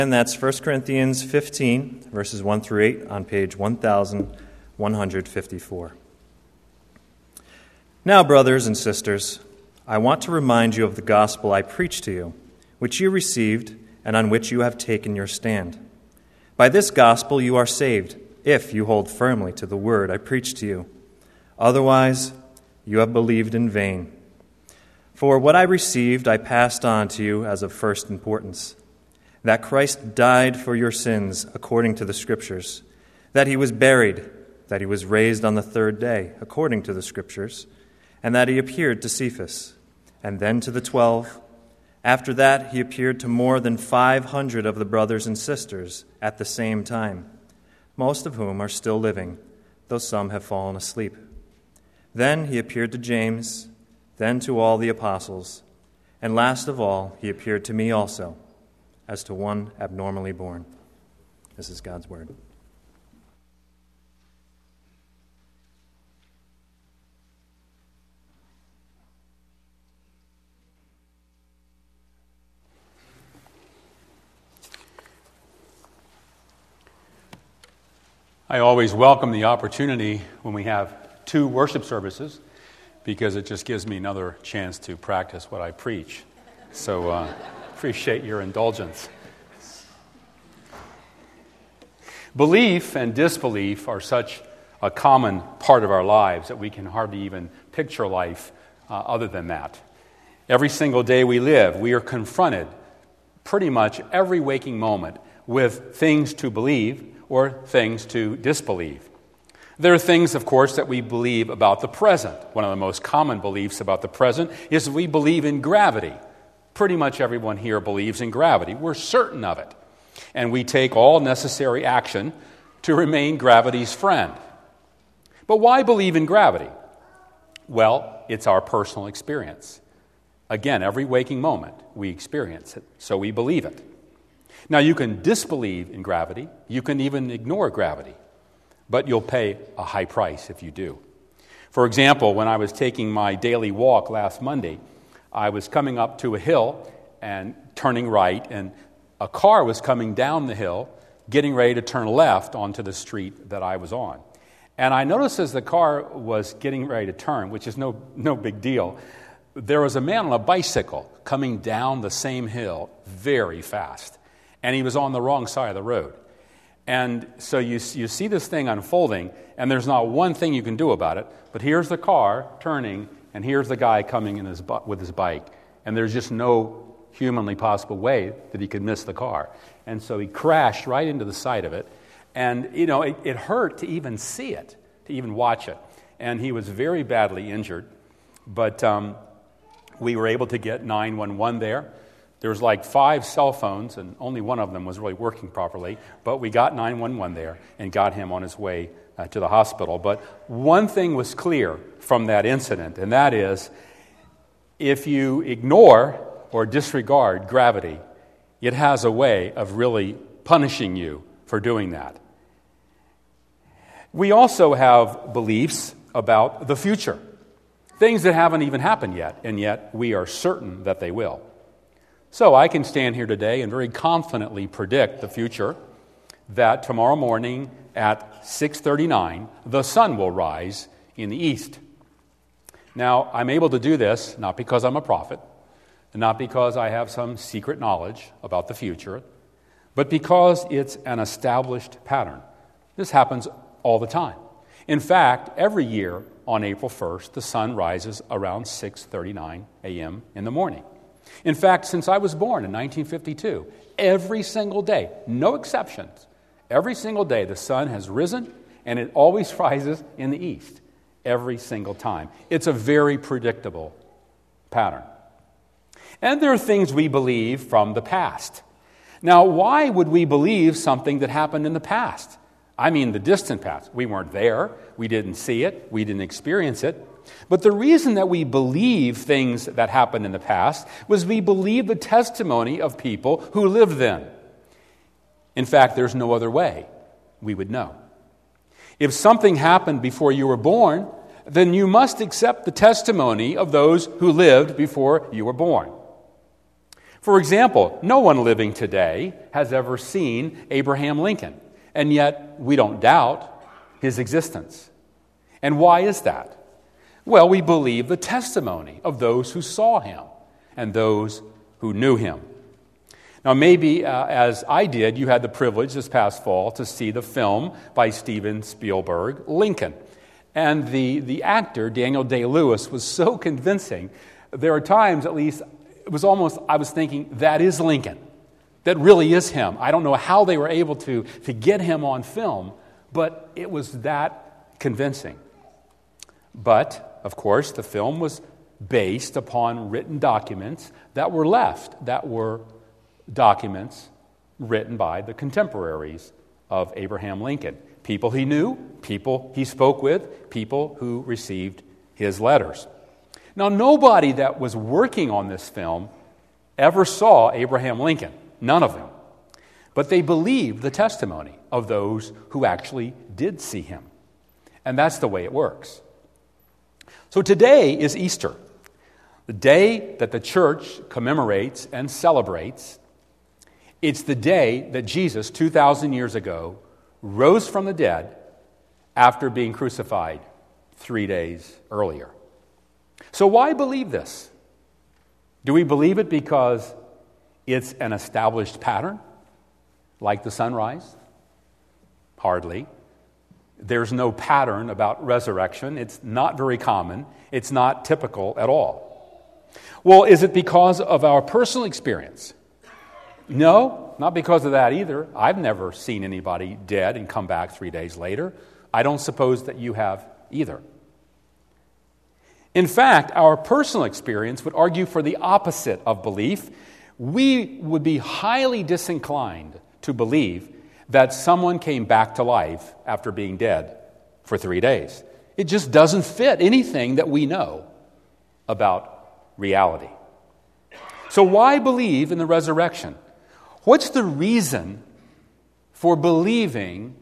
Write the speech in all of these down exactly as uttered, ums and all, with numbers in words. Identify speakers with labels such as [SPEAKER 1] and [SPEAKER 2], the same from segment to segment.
[SPEAKER 1] And that's First Corinthians fifteen, verses one through eight on page one thousand one hundred fifty-four. Now, brothers and sisters, I want to remind you of the gospel I preached to you, which you received and on which you have taken your stand. By this gospel you are saved, if you hold firmly to the word I preached to you. Otherwise, you have believed in vain. For what I received I passed on to you as of first importance, that Christ died for your sins according to the Scriptures, that he was buried, that he was raised on the third day according to the Scriptures, and that he appeared to Cephas, and then to the twelve. After that he appeared to more than five hundred of the brothers and sisters at the same time, most of whom are still living, though some have fallen asleep. Then he appeared to James, then to all the apostles, and last of all he appeared to me also, as to one abnormally born. This is God's word.
[SPEAKER 2] I always welcome the opportunity when we have two worship services because it just gives me another chance to practice what I preach. So uh, appreciate your indulgence. Belief and disbelief are such a common part of our lives that we can hardly even picture life uh, other than that. Every single day we live, we are confronted pretty much every waking moment with things to believe or things to disbelieve. There are things, of course, that we believe about the present. One of the most common beliefs about the present is we believe in gravity. Pretty much everyone here believes in gravity. We're certain of it. And we take all necessary action to remain gravity's friend. But why believe in gravity? Well, it's our personal experience. Again, every waking moment we experience it, so we believe it. Now, you can disbelieve in gravity. You can even ignore gravity. But you'll pay a high price if you do. For example, when I was taking my daily walk last Monday, I was coming up to a hill and turning right, and a car was coming down the hill, getting ready to turn left onto the street that I was on. And I noticed as the car was getting ready to turn, which is no, no big deal, there was a man on a bicycle coming down the same hill very fast. And he was on the wrong side of the road. And so you you see this thing unfolding, and there's not one thing you can do about it, but here's the car turning, and here's the guy coming in his with his bike. And there's just no humanly possible way that he could miss the car. And so he crashed right into the side of it. And, you know, it, it hurt to even see it, to even watch it. And he was very badly injured. But um, we were able to get nine one one there. There was like five cell phones, and only one of them was really working properly. But we got nine one one there and got him on his way uh, to the hospital. But one thing was clear from that incident, and that is, if you ignore or disregard gravity, it has a way of really punishing you for doing that. We also have beliefs about the future, things that haven't even happened yet, and yet we are certain that they will. So I can stand here today and very confidently predict the future, that tomorrow morning at six thirty-nine, the sun will rise in the east. Now, I'm able to do this not because I'm a prophet, not because I have some secret knowledge about the future, but because it's an established pattern. This happens all the time. In fact, every year on April first, the sun rises around six thirty-nine a.m. in the morning. In fact, since I was born in nineteen fifty-two, every single day, no exceptions, every single day the sun has risen, and it always rises in the east, every single time. It's a very predictable pattern. And there are things we believe from the past. Now, why would we believe something that happened in the past? I mean the distant past. We weren't there, we didn't see it, we didn't experience it. But the reason that we believe things that happened in the past was we believe the testimony of people who lived then. In fact, there's no other way we would know. If something happened before you were born, then you must accept the testimony of those who lived before you were born. For example, no one living today has ever seen Abraham Lincoln, and yet we don't doubt his existence. And why is that? Well, we believe the testimony of those who saw him and those who knew him. Now, maybe uh, as I did, you had the privilege this past fall to see the film by Steven Spielberg, Lincoln. And the, the actor, Daniel Day-Lewis, was so convincing. There are times, at least, it was almost, I was thinking, that is Lincoln. That really is him. I don't know how they were able to, to get him on film, but it was that convincing. But, of course, the film was based upon written documents that were left, that were documents written by the contemporaries of Abraham Lincoln. People he knew, people he spoke with, people who received his letters. Now, nobody that was working on this film ever saw Abraham Lincoln. None of them. But they believed the testimony of those who actually did see him. And that's the way it works. So today is Easter, the day that the church commemorates and celebrates. It's the day that Jesus, two thousand years ago, rose from the dead after being crucified three days earlier. So why believe this? Do we believe it because it's an established pattern, like the sunrise? Hardly. There's no pattern about resurrection. It's not very common. It's not typical at all. Well, is it because of our personal experience? No, not because of that either. I've never seen anybody dead and come back three days later. I don't suppose that you have either. In fact, our personal experience would argue for the opposite of belief. We would be highly disinclined to believe that someone came back to life after being dead for three days. It just doesn't fit anything that we know about reality. So why believe in the resurrection? What's the reason for believing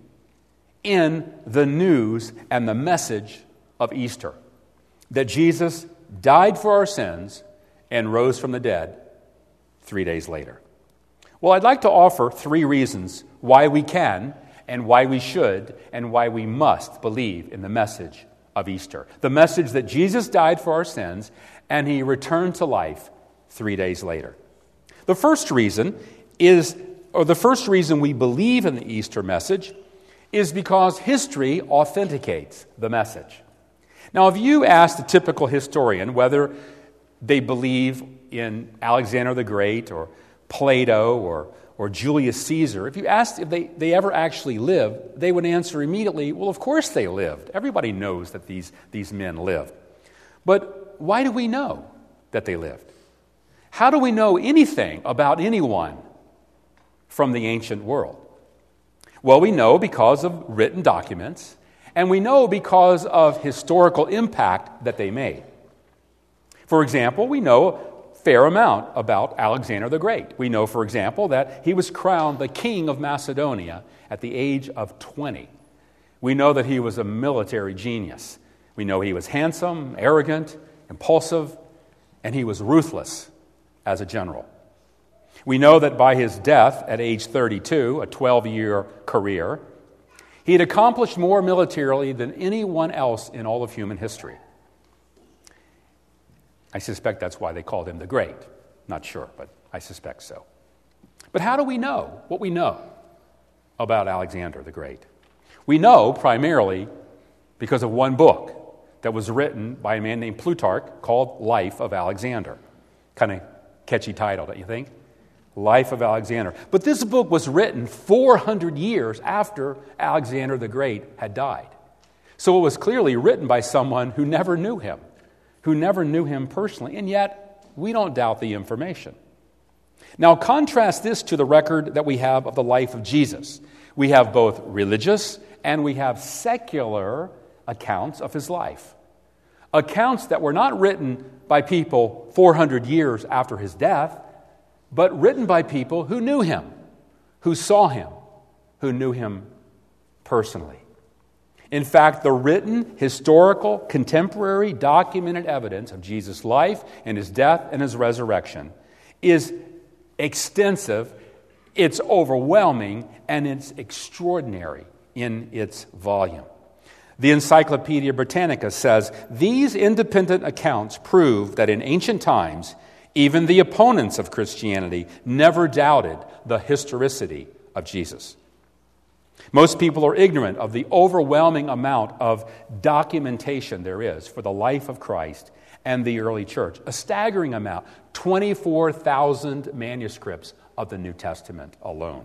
[SPEAKER 2] in the news and the message of Easter? That Jesus died for our sins and rose from the dead three days later. Well, I'd like to offer three reasons why we can and why we should and why we must believe in the message of Easter. The message that Jesus died for our sins and he returned to life three days later. The first reason is, or the first reason we believe in the Easter message is because history authenticates the message. Now, if you asked a typical historian whether they believe in Alexander the Great or Plato or, or Julius Caesar, if you asked if they, they ever actually lived, they would answer immediately, well, of course they lived. Everybody knows that these, these men lived. But why do we know that they lived? How do we know anything about anyone from the ancient world? Well, we know because of written documents, and we know because of historical impact that they made. For example, we know a fair amount about Alexander the Great. We know, for example, that he was crowned the king of Macedonia at the age of twenty. We know that he was a military genius. We know he was handsome, arrogant, impulsive, and he was ruthless as a general. We know that by his death at age thirty-two, a twelve-year career, he had accomplished more militarily than anyone else in all of human history. I suspect that's why they called him the Great. Not sure, but I suspect so. But how do we know what we know about Alexander the Great? We know primarily because of one book that was written by a man named Plutarch called Life of Alexander. Kind of catchy title, don't you think? Life of Alexander. But this book was written four hundred years after Alexander the Great had died. So it was clearly written by someone who never knew him, who never knew him personally, and yet we don't doubt the information. Now contrast this to the record that we have of the life of Jesus. We have both religious and we have secular accounts of his life. Accounts that were not written by people four hundred years after his death, but written by people who knew him, who saw him, who knew him personally. In fact, the written, historical, contemporary, documented evidence of Jesus' life and his death and his resurrection is extensive, it's overwhelming, and it's extraordinary in its volume. The Encyclopedia Britannica says, these independent accounts prove that in ancient times, even the opponents of Christianity never doubted the historicity of Jesus. Most people are ignorant of the overwhelming amount of documentation there is for the life of Christ and the early church. A staggering amount, twenty-four thousand manuscripts of the New Testament alone.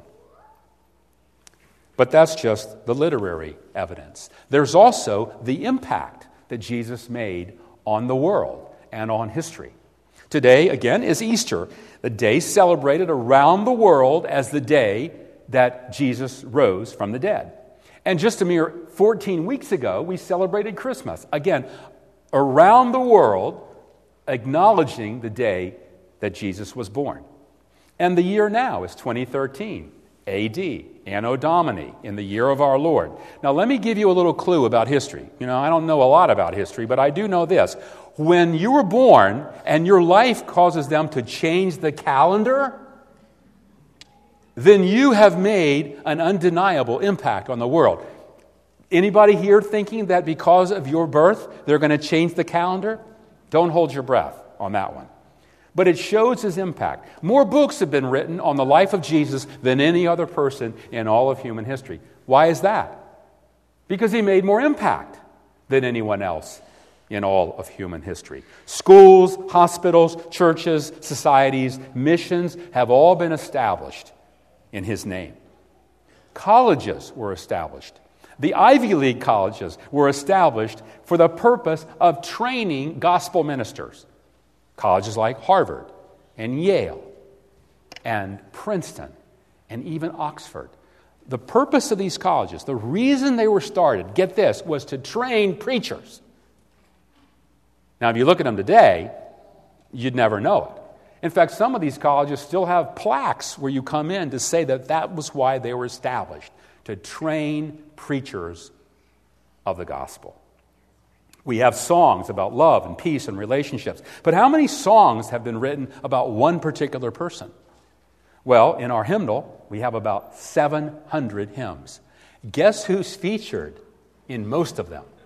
[SPEAKER 2] But that's just the literary evidence. There's also the impact that Jesus made on the world and on history. Today, again, is Easter, the day celebrated around the world as the day that Jesus rose from the dead. And just a mere fourteen weeks ago, we celebrated Christmas. Again, around the world, acknowledging the day that Jesus was born. And the year now is twenty thirteen, A D, Anno Domini, in the year of our Lord. Now, let me give you a little clue about history. You know, I don't know a lot about history, but I do know this. When you were born and your life causes them to change the calendar, then you have made an undeniable impact on the world. Anybody here thinking that because of your birth, they're going to change the calendar? Don't hold your breath on that one. But it shows his impact. More books have been written on the life of Jesus than any other person in all of human history. Why is that? Because he made more impact than anyone else in all of human history. Schools, hospitals, churches, societies, missions have all been established in his name. Colleges were established. The Ivy League colleges were established for the purpose of training gospel ministers. Colleges like Harvard and Yale and Princeton and even Oxford. The purpose of these colleges, the reason they were started, get this, was to train preachers. Now, if you look at them today, you'd never know it. In fact, some of these colleges still have plaques where you come in to say that that was why they were established, to train preachers of the gospel. We have songs about love and peace and relationships. But how many songs have been written about one particular person? Well, in our hymnal, we have about seven hundred hymns. Guess who's featured in most of them?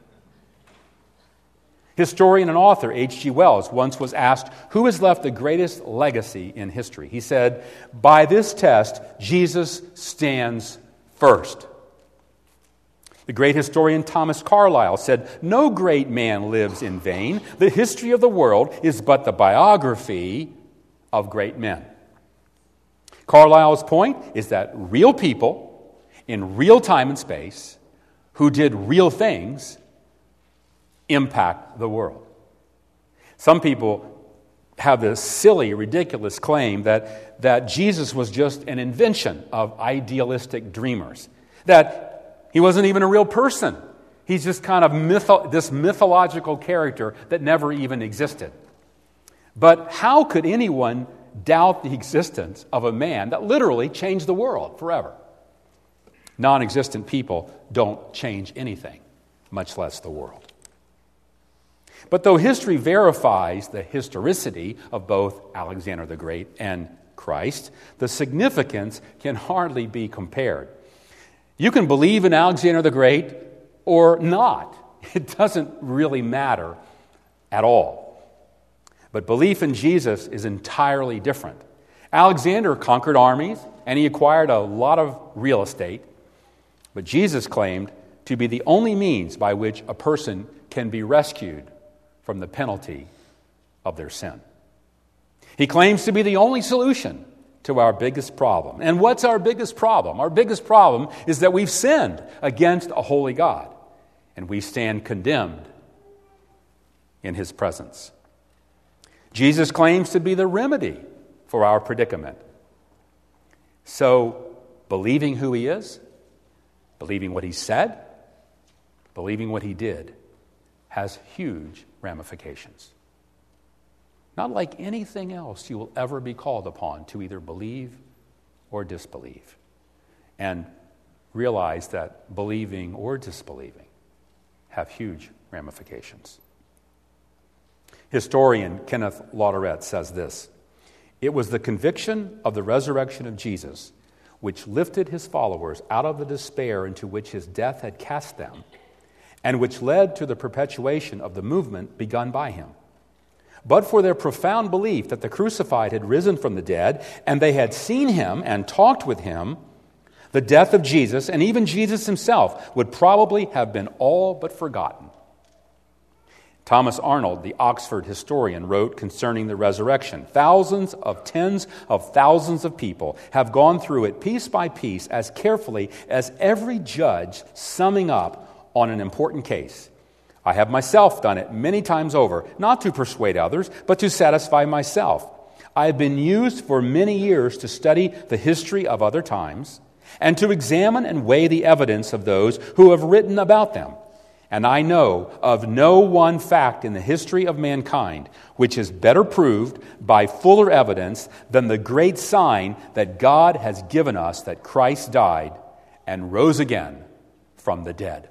[SPEAKER 2] Historian and author H G Wells once was asked, who has left the greatest legacy in history? He said, by this test, Jesus stands first. The great historian Thomas Carlyle said, no great man lives in vain. The history of the world is but the biography of great men. Carlyle's point is that real people in real time and space who did real things impact the world. Some people have this silly, ridiculous claim that, that Jesus was just an invention of idealistic dreamers, that he wasn't even a real person. He's just kind of mytho- this mythological character that never even existed. But how could anyone doubt the existence of a man that literally changed the world forever? Non-existent people don't change anything, much less the world. But though history verifies the historicity of both Alexander the Great and Christ, the significance can hardly be compared. You can believe in Alexander the Great or not. It doesn't really matter at all. But belief in Jesus is entirely different. Alexander conquered armies and he acquired a lot of real estate. But Jesus claimed to be the only means by which a person can be rescued from the penalty of their sin. He claims to be the only solution to our biggest problem. And what's our biggest problem? Our biggest problem is that we've sinned against a holy God, and we stand condemned in his presence. Jesus claims to be the remedy for our predicament. So, believing who he is, believing what he said, believing what he did, has huge ramifications. Not like anything else you will ever be called upon to either believe or disbelieve. And realize that believing or disbelieving have huge ramifications. Historian Kenneth Latourette says this, It was the conviction of the resurrection of Jesus which lifted his followers out of the despair into which his death had cast them, and which led to the perpetuation of the movement begun by him. But for their profound belief that the crucified had risen from the dead, and they had seen him and talked with him, the death of Jesus, and even Jesus himself, would probably have been all but forgotten. Thomas Arnold, the Oxford historian, wrote concerning the resurrection, "Thousands of tens of thousands of people have gone through it piece by piece as carefully as every judge summing up on an important case. I have myself done it many times over, not to persuade others, but to satisfy myself. I have been used for many years to study the history of other times and to examine and weigh the evidence of those who have written about them. And I know of no one fact in the history of mankind which is better proved by fuller evidence than the great sign that God has given us that Christ died and rose again from the dead."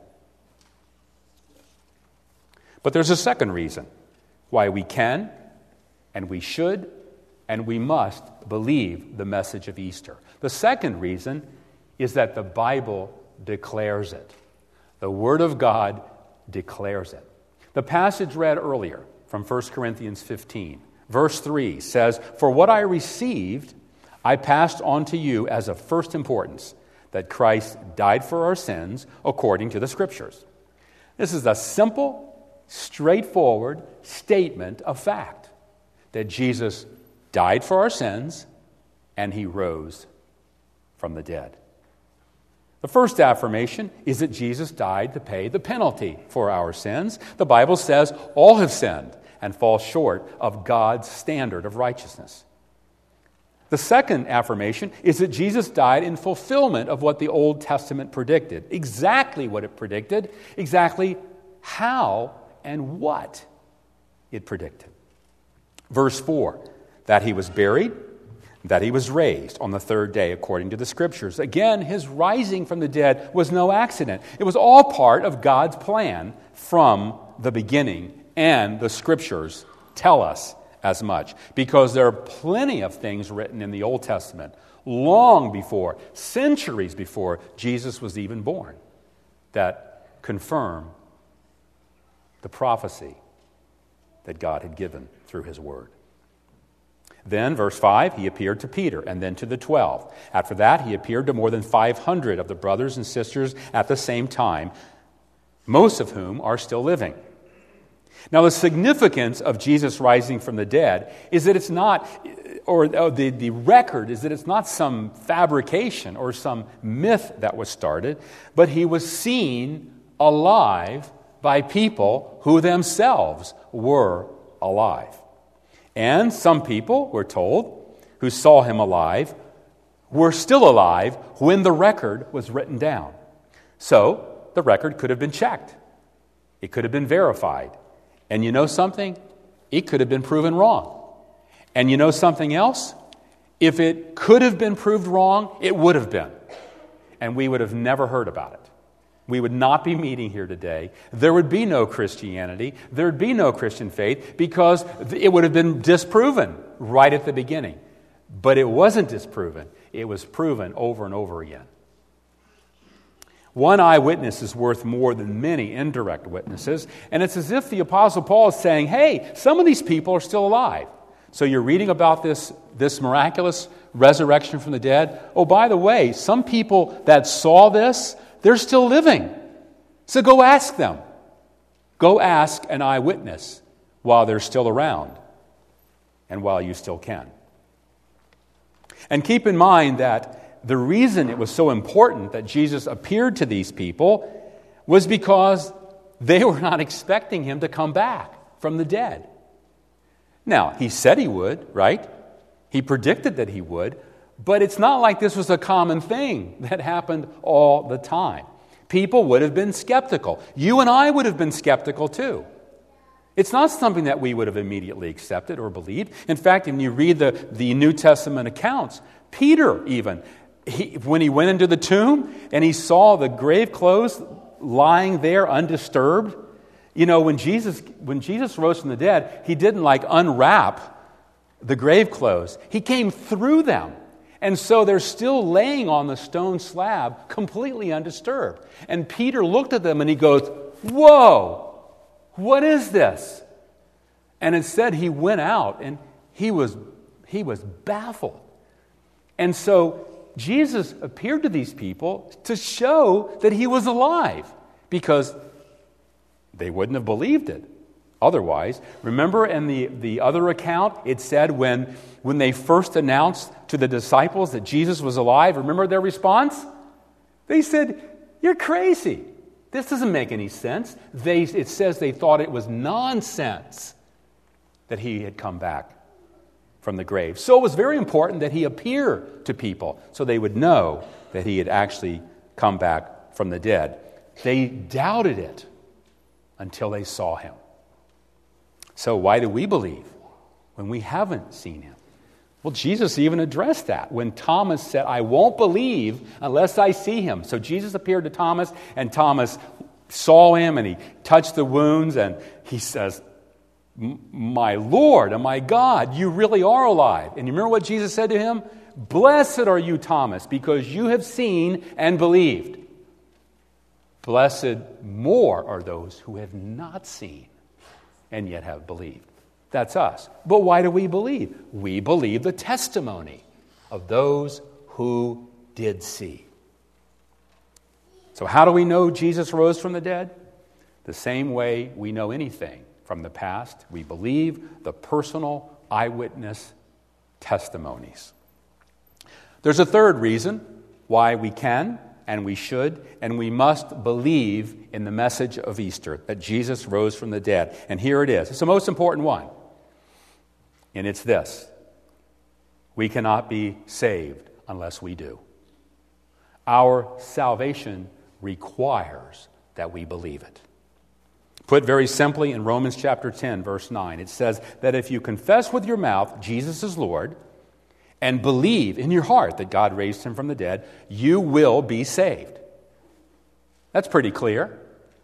[SPEAKER 2] But there's a second reason why we can and we should and we must believe the message of Easter. The second reason is that the Bible declares it. The Word of God declares it. The passage read earlier from First Corinthians fifteen, verse three says, "For what I received, I passed on to you as of first importance, that Christ died for our sins according to the Scriptures." This is a simple, straightforward statement of fact, that Jesus died for our sins and he rose from the dead. The first affirmation is that Jesus died to pay the penalty for our sins. The Bible says all have sinned and fall short of God's standard of righteousness. The second affirmation is that Jesus died in fulfillment of what the Old Testament predicted. Exactly what it predicted, exactly how and what it predicted. Verse four, that he was buried, that he was raised on the third day according to the Scriptures. Again, his rising from the dead was no accident. It was all part of God's plan from the beginning, and the Scriptures tell us as much, because there are plenty of things written in the Old Testament long before, centuries before Jesus was even born, that confirm the prophecy that God had given through his Word. Then, verse five, he appeared to Peter and then to the twelve. After that, he appeared to more than five hundred of the brothers and sisters at the same time, most of whom are still living. Now, the significance of Jesus rising from the dead is that it's not, or the, the record is that it's not some fabrication or some myth that was started, but he was seen alive by people who themselves were alive. And some people, we're told, who saw him alive, were still alive when the record was written down. So, the record could have been checked. It could have been verified. And you know something? It could have been proven wrong. And you know something else? If it could have been proved wrong, it would have been. And we would have never heard about it. We would not be meeting here today. There would be no Christianity. There would be no Christian faith, because it would have been disproven right at the beginning. But it wasn't disproven. It was proven over and over again. One eyewitness is worth more than many indirect witnesses, and it's as if the Apostle Paul is saying, hey, some of these people are still alive. So you're reading about this, this miraculous resurrection from the dead. Oh, by the way, some people that saw this, they're still living. So go ask them. Go ask an eyewitness while they're still around and while you still can. And keep in mind that the reason it was so important that Jesus appeared to these people was because they were not expecting him to come back from the dead. Now, he said he would, right? He predicted that he would. But it's not like this was a common thing that happened all the time. People would have been skeptical. You and I would have been skeptical too. It's not something that we would have immediately accepted or believed. In fact, when you read the, the New Testament accounts, Peter even, he, when he went into the tomb and he saw the grave clothes lying there undisturbed, you know, when Jesus, when Jesus rose from the dead, he didn't like unwrap the grave clothes. He came through them. And so they're still laying on the stone slab, completely undisturbed. And Peter looked at them and he goes, "Whoa, what is this?" And it said he went out and he was, he was baffled. And so Jesus appeared to these people to show that he was alive, because they wouldn't have believed it otherwise. Remember in the, the other account, it said when, when they first announced to the disciples that Jesus was alive, remember their response? They said, "You're crazy. This doesn't make any sense." They, it says they thought it was nonsense that he had come back from the grave. So it was very important that he appear to people so they would know that he had actually come back from the dead. They doubted it until they saw him. So why do we believe when we haven't seen him? Well, Jesus even addressed that when Thomas said, "I won't believe unless I see him." So Jesus appeared to Thomas, and Thomas saw him, and he touched the wounds, and he says, "My Lord and my God, you really are alive." And you remember what Jesus said to him? "Blessed are you, Thomas, because you have seen and believed. Blessed more are those who have not seen and yet have believed." That's us. But why do we believe? We believe the testimony of those who did see. So how do we know Jesus rose from the dead? The same way we know anything from the past. We believe the personal eyewitness testimonies. There's a third reason why we can and we should and we must believe in the message of Easter, that Jesus rose from the dead. And here it is. It's the most important one. And it's this: we cannot be saved unless we do. Our salvation requires that we believe it. Put very simply in Romans chapter ten, verse nine, it says that if you confess with your mouth Jesus is Lord and believe in your heart that God raised him from the dead, you will be saved. That's pretty clear.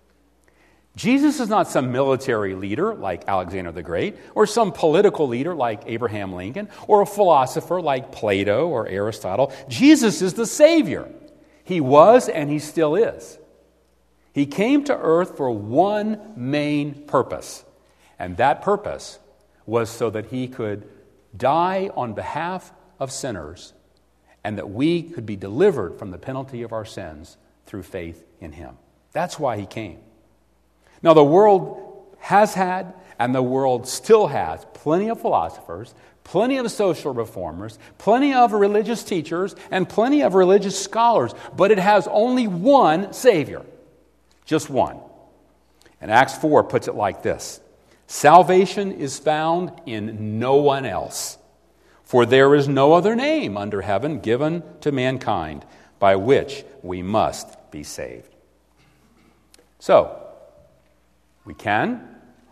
[SPEAKER 2] Jesus is not some military leader like Alexander the Great, or some political leader like Abraham Lincoln, or a philosopher like Plato or Aristotle. Jesus is the Savior. He was and he still is. He came to earth for one main purpose, and that purpose was so that he could die on behalf of sinners and that we could be delivered from the penalty of our sins through faith in him. That's why he came. Now, the world has had, and the world still has, plenty of philosophers, plenty of social reformers, plenty of religious teachers, and plenty of religious scholars, but it has only one Savior. Just one. And Acts four puts it like this: salvation is found in no one else, for there is no other name under heaven given to mankind by which we must be saved. So, we can,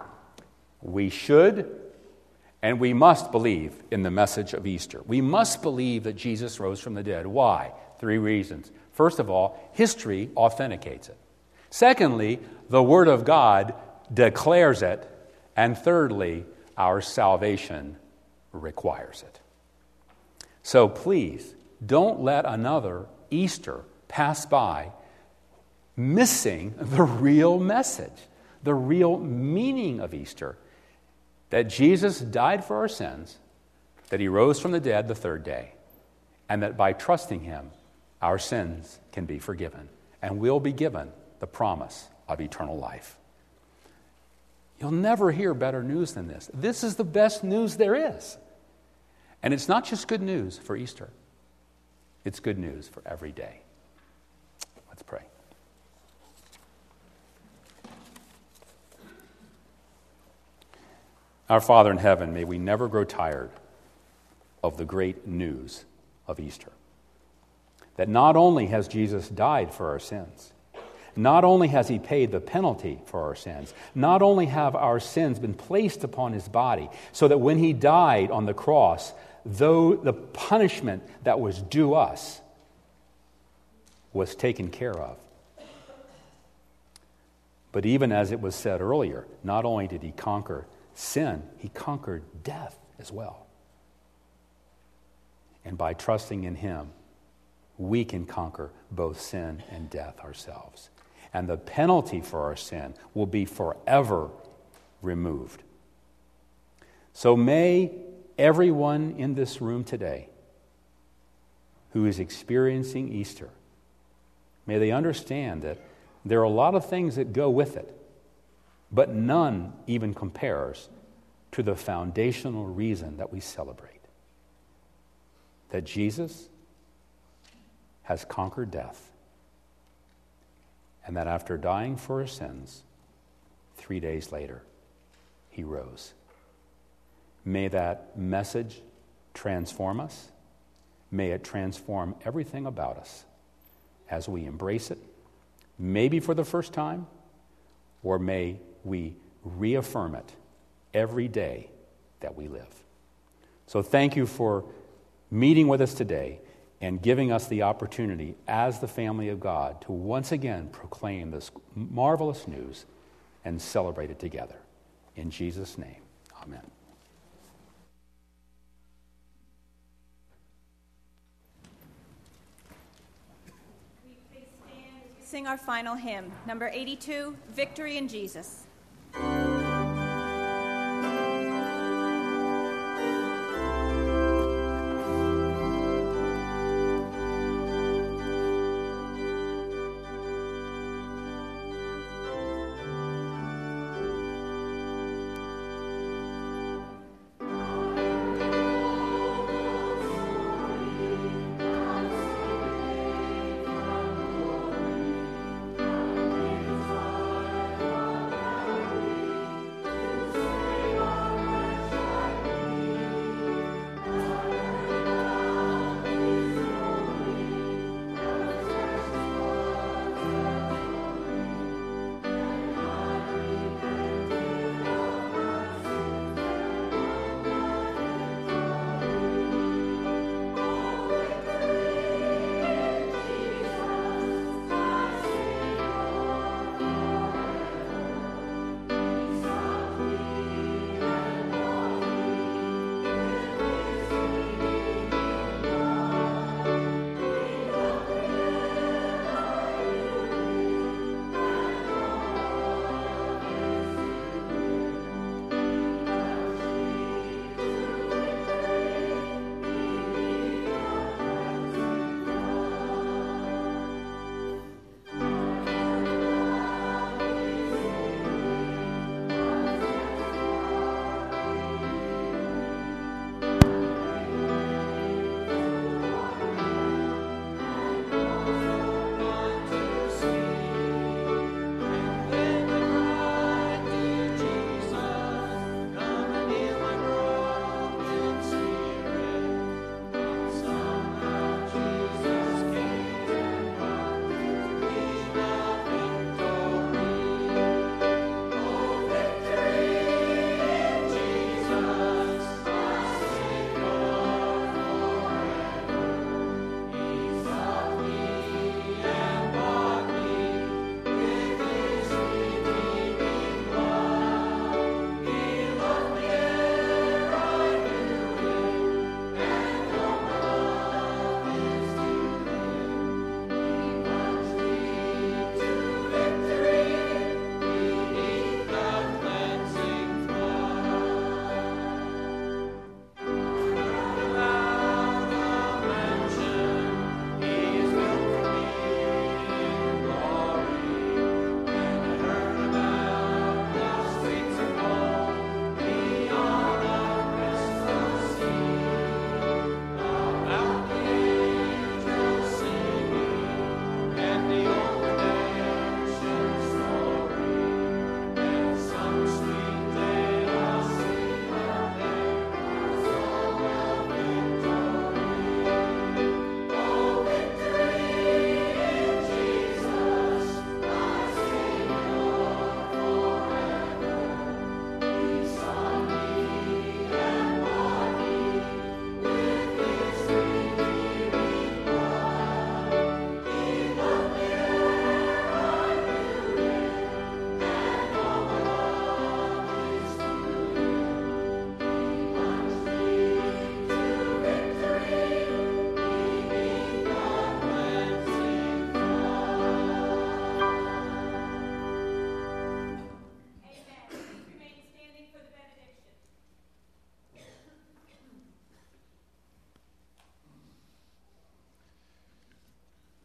[SPEAKER 2] we should, and we must believe in the message of Easter. We must believe that Jesus rose from the dead. Why? Three reasons. First of all, history authenticates it. Secondly, the Word of God declares it. And thirdly, our salvation requires it. So please, don't let another Easter pass by missing the real message, the real meaning of Easter, that Jesus died for our sins, that he rose from the dead the third day, and that by trusting him, our sins can be forgiven, and we'll be given the promise of eternal life. You'll never hear better news than this. This is the best news there is. And it's not just good news for Easter. It's good news for every day. Let's pray. Our Father in heaven, may we never grow tired of the great news of Easter. That not only has Jesus died for our sins, not only has he paid the penalty for our sins, not only have our sins been placed upon his body, so that when he died on the cross, though the punishment that was due us was taken care of. But even as it was said earlier, not only did he conquer sin, he conquered death as well. And by trusting in him, we can conquer both sin and death ourselves. And the penalty for our sin will be forever removed. So may everyone in this room today who is experiencing Easter, may they understand that there are a lot of things that go with it, but none even compares to the foundational reason that we celebrate. That Jesus has conquered death, and that after dying for our sins, three days later, he rose. May that message transform us. May it transform everything about us as we embrace it, maybe for the first time, or may we reaffirm it every day that we live. So thank you for meeting with us today and giving us the opportunity as the family of God to once again proclaim this marvelous news and celebrate it together. In Jesus' name, amen.
[SPEAKER 3] We please stand as we sing our final hymn, number eighty-two, Victory in Jesus.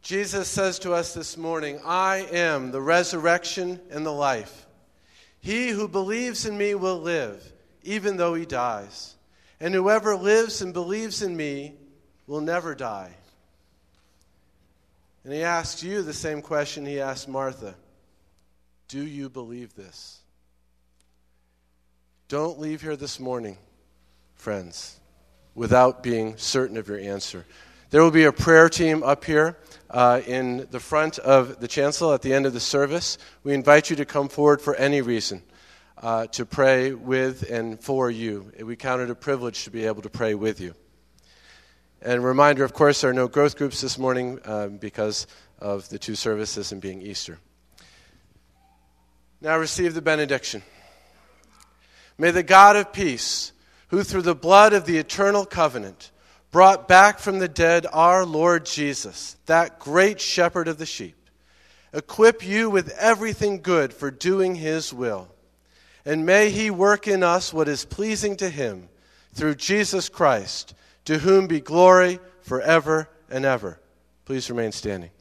[SPEAKER 4] Jesus says to us this morning, I am the resurrection and the life. He who believes in me will live, even though he dies. And whoever lives and believes in me will never die. And he asks you the same question he asked Martha. Do you believe this? Don't leave here this morning, friends, without being certain of your answer. There will be a prayer team up here uh, in the front of the chancel at the end of the service. We invite you to come forward for any reason uh, to pray with and for you. We count it a privilege to be able to pray with you. And a reminder, of course, there are no growth groups this morning uh, because of the two services and being Easter. Now receive the benediction. May the God of peace, who through the blood of the eternal covenant brought back from the dead our Lord Jesus, that great shepherd of the sheep, equip you with everything good for doing his will. And may he work in us what is pleasing to him through Jesus Christ, to whom be glory forever and ever. Please remain standing.